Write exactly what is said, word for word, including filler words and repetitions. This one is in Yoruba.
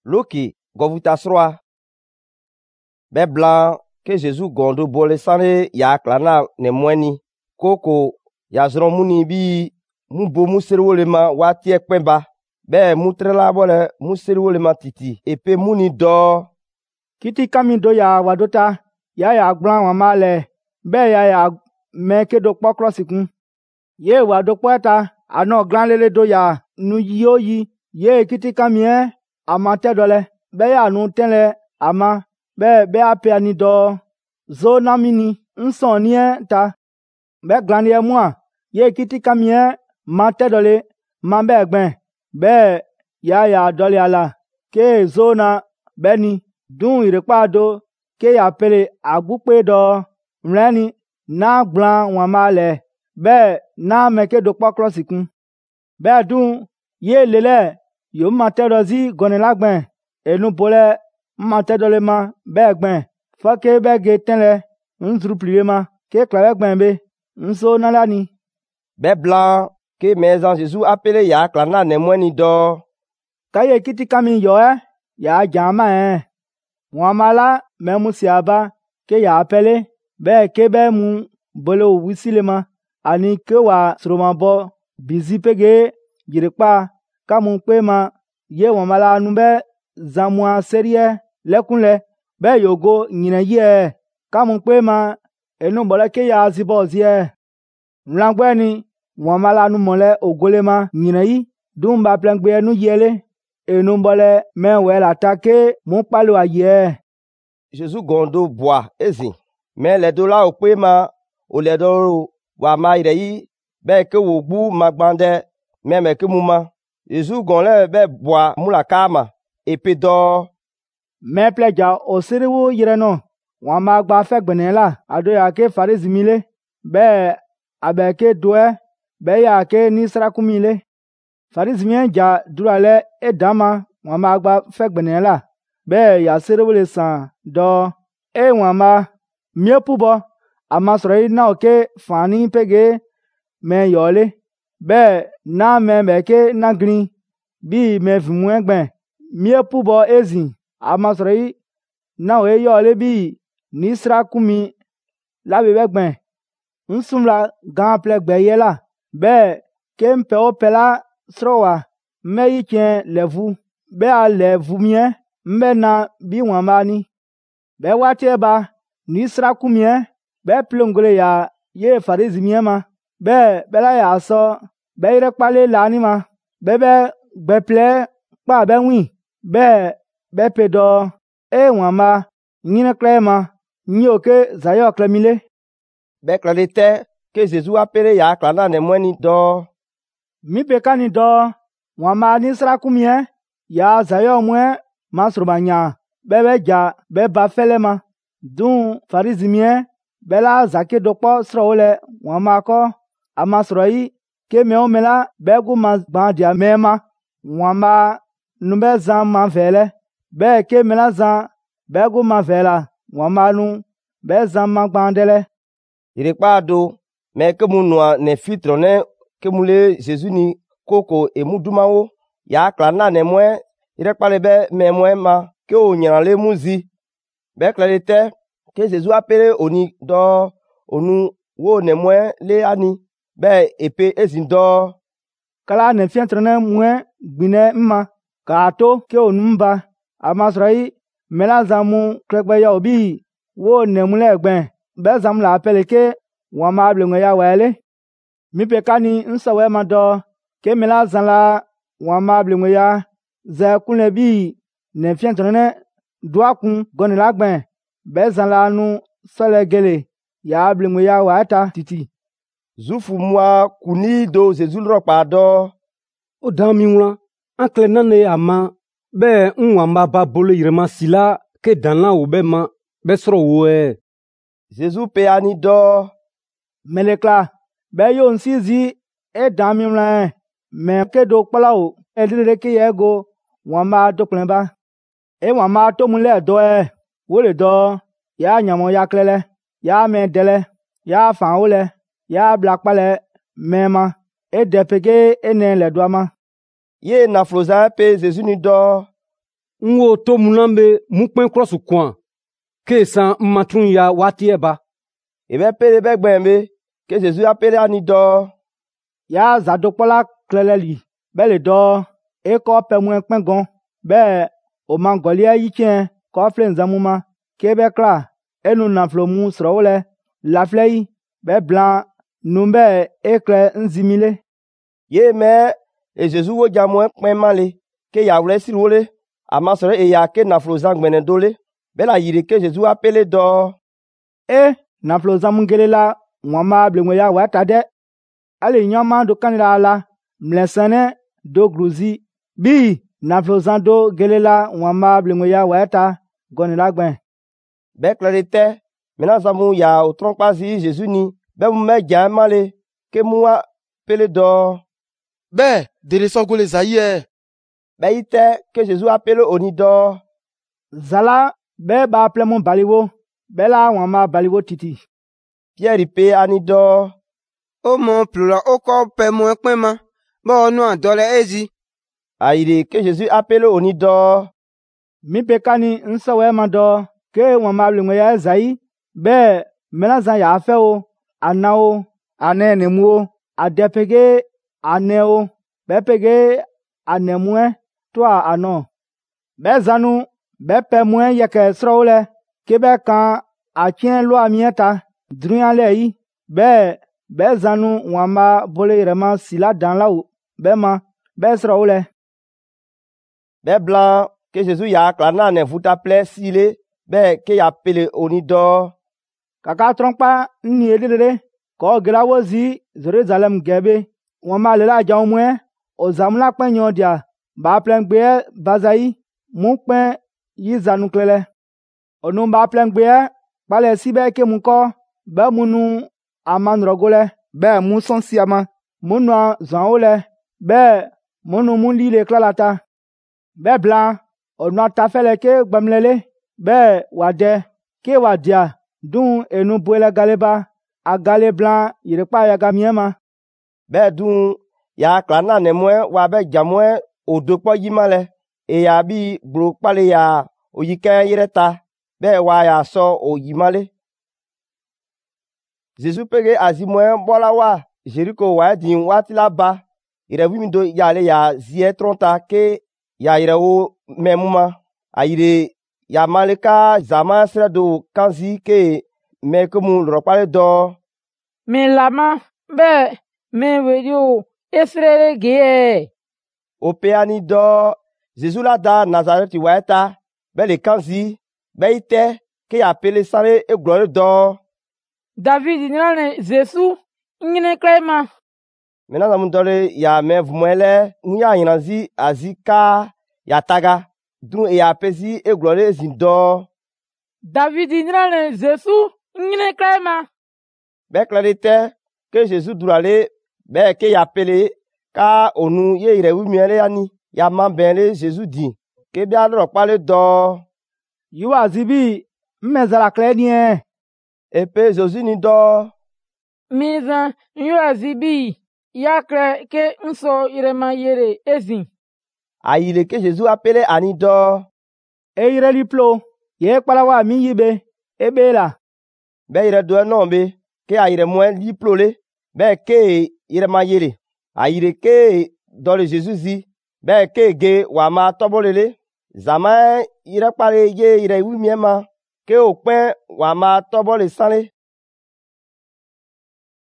Loki govuta sroa. Be blanc que Jésus gondo bole sane ya klana ne mweni. Koko ya zron muni bi mu bo mu serwolema wati ekpemba. Be mu trela bole mu serwolema titi. Epe muni do. Kiti kami do ya wadota. Ya ya blanc wa male. Be ya ya meke do pokrosikun. Ye wadokpo eta ano gran lele do ya nu yo yi. Ye kiti kami e ama tedole. Be ya nu tenle ama. Be be ape ani do. Zo namini nson ni e ta. Be glani e mwa. Ye kiti kami e ma tedole. Ma be gben. Be ya ya dole ala. Ke zo na be ni. Dun irekpa do. Ke ya pele agbukpe do. Mreni na blan wamale. Be na meke do pokrosikun. Be dun ye lele yo ma tedozi gone lagben. Enu bole ma tedole ma be gben. Fake be ge tenle nzrupliwe ma ke klawe gben be. Nso nalani. Be blanc que maison Jésus appelé ya klana ne mweni do. Kaye kiti kami yo e ya jama e. Mwamala me musiaba ke ya appelé. Be ke be mu bolo wisilema. Ani ke wa sromabo bizi pege jirikpa kamu kpe ma ye wamala numbe zamua serie lekunle be yogo nyine ye kamu kpe ma enu bole ke ya zibo zie mlangweni wamala numole ogolema nyine yi dumba plengbe enu yele enu bole me wela take mu palo aye. Jésus gondo bois ezi mais les dola o kpe ma o le do wa ma ire yi be ke wo gbu magbande meme ke muma Jésus gonle be bois mula kama epe do me pleja o siriwu yire no wa ma gba fe gbenela ado ya ke farizimile be abe ke doe be ya ke ni srakumile farizimien ja durale edama wa ma gba fe gbenela be ya siriwu le san do e wa ma miepubo amasroi na oke fani pege me yole be na me meke na green bi me vimwe gben mie pubo ezi amasroi na o yole bi nisra kumi la be gben nsumla gan ple gbe yela be kempe opela srowa me yike levu be a levu mie mbe na bi wamani be wate ba nisra kumi be plongole ya ye farizimie ma be bela ya so be ire pale lani ma be be gbeple pa be wi be be pedo e won ma nyine klema nyi oke zayo klemile be klete que Jésus appelé ya klana ne mweni do mi be kani do won ma ni sra kumie ya zayo mwe masrubanya be be ja be ba fele ma dun farizimie bela zake dokpo srole won ma ko amasroi ke me omela begu ma bandia mema won ma numbe zan ma vele be ke mela zan begu ma vela won ma nu be zan ma bandele irekpa do me ke mu noa ne filtre ne ke mu le Jésus ni koko e mu dumawo ya klana ne mwe irekpa le be me mwe ma ke o nyan le muzi be klete que Jésus appelé oni do onu wo ne mwe le ani be epe ezindo kala ne fientrene mwe gbine mma ka to ke onumba amasroi mela zamu kregbe ya obi wo ne mule gben be zam la appelé ke wa ma blenwe ya wele mi pe kani nsawe ma do ke mela zanla wa ma blenwe ya za kunle bi ne fientrene doakun goni la gben be zanla nu sole gele ya blingu ya wata titi zufu mwa kuni do Jésus ropa do o dami wla ankle nane ama be nwa ma ba bolo irema sila ke danla o be ma be sro wo e Jésus pe ani do melekla be yo nsizi e dami wla me ke do pala o e dire ke yego wa ma do plenba e wa ma to mu le do e wo le do ya nyamo ya klele ya me dele ya fan ole ya blakpale mema e depege ene le doama ye na floza pe Jésus ni do n wo to mun na be mun kpɛn kɔlɔsi kɔn ke san n matun ya waati ba. Ebe pele be gbɛn be ke Jésus apele ani dɔ. Ya zadokpɔla klɛlɛ li bɛ le dɔ ekɔ pɛ mɔɛ kpɛn gɔn bɛ o man gɔliɛ yi tiɲɛ kɔ filɛ nzamu ma ke bɛ kla enu naflo mu srɔ̃ lɛ lafilɛ yi bɛ blan nu bɛ eklɛ nzimile. Ye mɛ e Jésus wo jamɔɛ kpɛn ma le ke ya wlɛ siri wo le amasɔrɔ e ya ke naflo zan gbɛnɛ do le bɛ la yiri ke Jésus apele dɔ. E naflo zan mu gele la ŋɔ ma bleŋwe ya wɛ ta dɛ. Ale nyɔma do kani la la mlɛ sɛnɛ do gruzi bi naflo zan do gele la ŋɔ ma bleŋwe ya wɛ ta gɔni la gbɛn. Bɛ klɛ de tɛ mena zan mu ya o trɔnkpa zi Jésus ni bɛ mu mɛ jan ma le ke mu apele dɔ. Bɛ dere sɔn gole za yi ɛ. Bɛ yi tɛ ke Jésus apele oni dɔ. Zala bɛ ba plɛ mu baliwo bɛ la ŋɔ ma baliwo titi. Pierre pe ani dɔ. O mɔ plola o kɔ pɛ mɔ kpɛn ma bɛ o nu adɔlɛ ezi. Ayire ke Jésus apele oni dɔ. Mi pe kani nsɔwɛ ma dɔ ke ŋɔ ma bleŋwe ya zayi bɛ mena zan ya fɛ o ana o anɛ nemu o adɛ pege anɛ o bɛ pege anɛmuɛ to a anɔ. Bɛ zanu bɛ pɛ muɛ yɛkɛ srɔ̃ lɛ ke bɛ kan a tiɲɛ lo a miɛ ta drunya lɛ yi bɛ bɛ zanu ŋɔ ma bole yɛrɛma sila dan la o bɛ ma bɛ srɔ̃ lɛ. Bɛ blan ke Jésus ya kla na nɛ vuta plɛ si le bɛ ke ya pele oni dɔ. Kaka trɔnkpa nni edede kɔ gela wo zi Jerusalem gɛbe ŋɔ ma le la jaw muɛ o zamu la kpɛn nyɔ dia ba plɛn gbeɛ bazayi mu kpɛn yi zanu klɛlɛ. O nu ba plɛn gbeɛ kpalɛ si bɛ ke mu kɔ bɛ mu nu a ma nrɔgo lɛ bɛ mu sɔn siama mu nɔ zɔn o lɛ bɛ mu nu mu li le kla la ta. Bɛ blan o nɔ ta fɛ lɛ ke gbɛmlɛ le bɛ wa dɛ ke wa dia dun enu boelɛ galeba a gale blan yirikpa yaga miɛ ma. Bɛ dun ya kla na nɛ muɛ wa bɛ jamɔɛ o do kpɔ yi ma lɛ e ya bi gblo kpale ya o yi kɛ yɛrɛ ta bɛ wa ya sɔ o yi ma le. Jésus pege azi muɛ bɔla wa Jeriko wa di waati la ba yɛrɛ wi mi do ya le ya ziɛ trɔn ta ke ya yɛrɛ wo mɛ mu ma ayire ya ma le ka zama srɛ do kanzi ke mɛ ke mu lɔrɔ kpale dɔ. Mi lama bɛ mi weli o esrere geɛ. O pe ani dɔ Jésus la da Nazareti wa ta bɛ le kanzi bɛ yi tɛ ke ya pele sare e glɔre dɔ. David nira ne Jésus nyine klɛ ma. Mena zamu dɔ le ya mɛ vumɛ lɛ nu ya yinazi azi ka ya taga dun e ya pesi e glɔre zin dɔ. David nira ne Jésus nyine klɛ ma. Bɛ klɛ de tɛ ke Jésus durale bɛ ke ya pele ka onu ye yɛrɛ wi miɛ le yani ya ma bɛn le Jésus di ke bia lɔrɔ kpale dɔ. Yiwa zibi mmɛ zala klɛ niɛ. E pe Jésus ni dɔ. Mi zan yiwa zibi ya klɛ ke nsɔ yɛrɛma yere ezin. Ayile ke Jésus apele ani dɔ. E yirɛli plo ye kpala wa mi yi be e be la. Bɛ yɛrɛ dɔ nɔ be ke a yɛrɛ muɛ li plo le bɛ ke yɛrɛma yele ayire ke dɔ le Jésus zi bɛ ke ge wa ma tɔbɔ le le zama yɛrɛ kpale ye yɛrɛ wi miɛ ma ke o kpɛn wa ma tɔbɔ le san le.